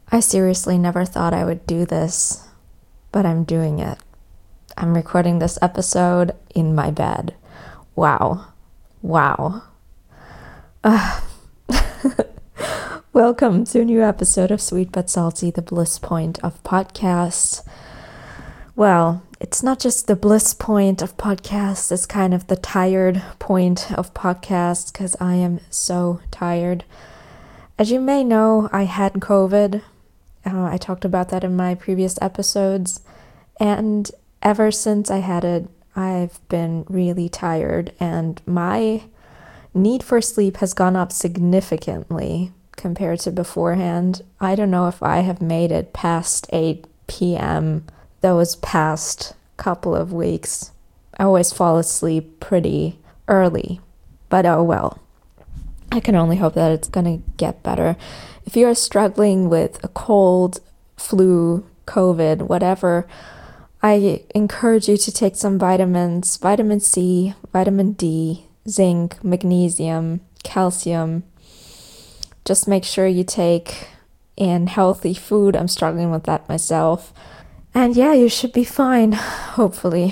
I seriously never thought I would do this, but I'm doing it. I'm recording this episode in my bed. Wow. Wow. Welcome to a new episode of Sweet But Salty, the bliss point of podcasts. Well, it's not just the bliss point of podcasts, it's kind of the tired point of podcasts because I am so tired. As you may know, I had COVID. I talked about that in my previous episodes. And ever since I had it, I've been really tired. And my need for sleep has gone up significantly compared to beforehand. I don't know if I have made it past 8 p.m. those past couple of weeks. I always fall asleep pretty early. But oh well. I can only hope that it's going to get better. If you're struggling with a cold, flu, COVID, whatever, I encourage you to take some vitamins, vitamin C, vitamin D, zinc, magnesium, calcium. Just make sure you take in healthy food. I'm struggling with that myself. And yeah, you should be fine, hopefully.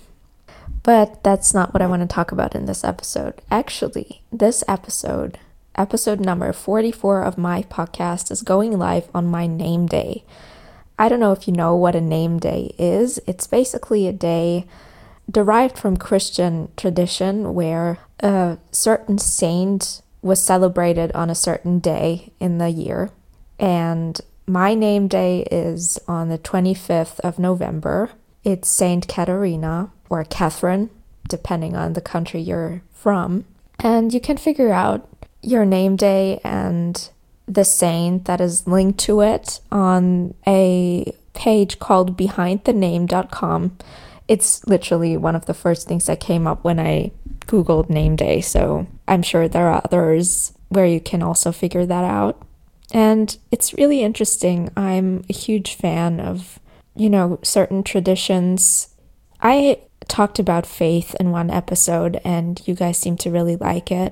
But that's not what I want to talk about in this episode. Actually, this episode number 44 of my podcast, is going live on my name day. I don't know if you know what a name day is. It's basically a day derived from Christian tradition where a certain saint was celebrated on a certain day in the year. And my name day is on the 25th of November. It's Saint Katarina, or Catherine, depending on the country you're from. And you can figure out your name day and the saint that is linked to it on a page called behindthename.com. It's literally one of the first things that came up when I Googled name day, so I'm sure there are others where you can also figure that out. And it's really interesting. I'm a huge fan of, certain traditions. I talked about faith in one episode, and you guys seem to really like it.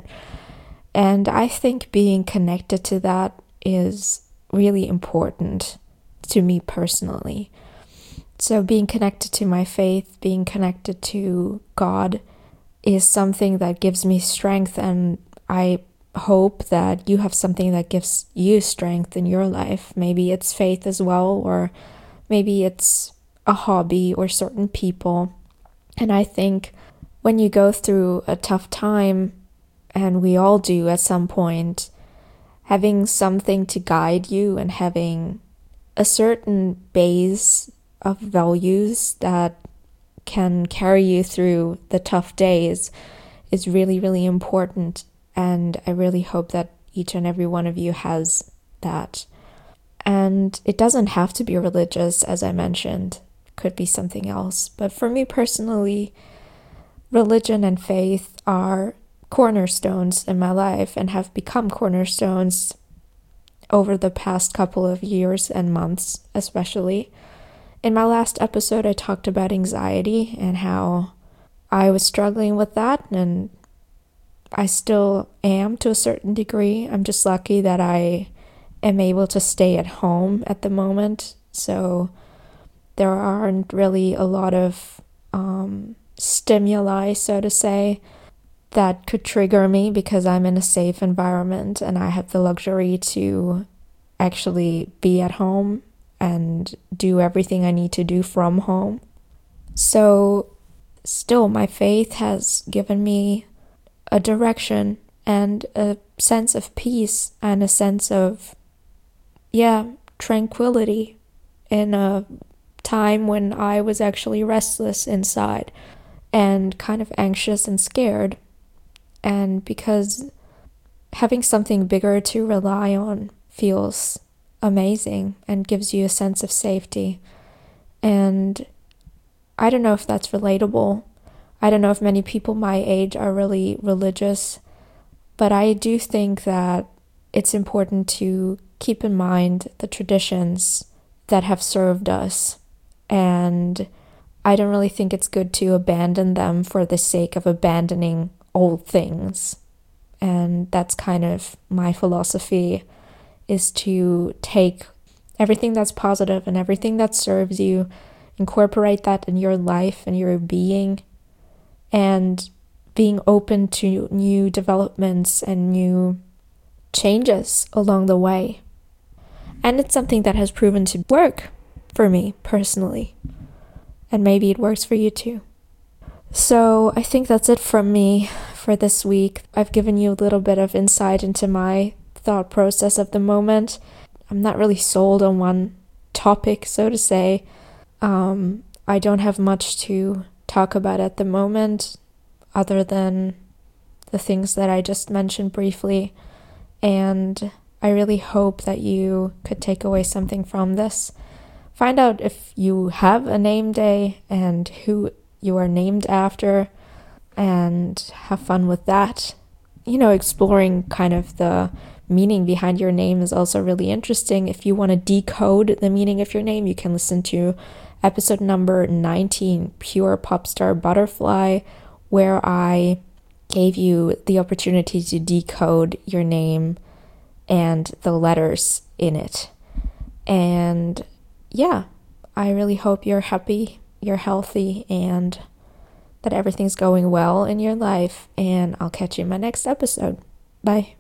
And I think being connected to that is really important to me personally. So being connected to my faith, being connected to God is something that gives me strength, and I hope that you have something that gives you strength in your life. Maybe it's faith as well, or maybe it's a hobby or certain people. And I think when you go through a tough time, and we all do at some point, having something to guide you and having a certain base of values that can carry you through the tough days is really, really important. And I really hope that each and every one of you has that. And it doesn't have to be religious, as I mentioned. It could be something else. But for me personally, religion and faith are cornerstones in my life and have become cornerstones over the past couple of years and months, especially. In my last episode, I talked about anxiety and how I was struggling with that, and I still am to a certain degree. I'm just lucky that I am able to stay at home at the moment, so there aren't really a lot of stimuli, so to say, that could trigger me because I'm in a safe environment and I have the luxury to actually be at home and do everything I need to do from home. So still, my faith has given me a direction and a sense of peace and a sense of, tranquility in a time when I was actually restless inside and kind of anxious and scared. And because having something bigger to rely on feels amazing and gives you a sense of safety. And I don't know if that's relatable. I don't know if many people my age are really religious, but I do think that it's important to keep in mind the traditions that have served us. And I don't really think it's good to abandon them for the sake of abandoning old things. And that's kind of my philosophy, is to take everything that's positive and everything that serves you, incorporate that in your life and your being, and being open to new developments and new changes along the way. And it's something that has proven to work for me personally. And maybe it works for you too. So I think that's it from me for this week. I've given you a little bit of insight into my thought process of the moment. I'm not really sold on one topic, so to say. I don't have much to talk about at the moment other than the things that I just mentioned briefly. And I really hope that you could take away something from this. Find out if you have a name day and who you are named after, and have fun with that. Exploring kind of the meaning behind your name is also really interesting. If you want to decode the meaning of your name, you can listen to episode number 19, Pure Popstar Butterfly, where I gave you the opportunity to decode your name and the letters in it. And yeah, I really hope you're happy, you're healthy, and that everything's going well in your life. And I'll catch you in my next episode. Bye.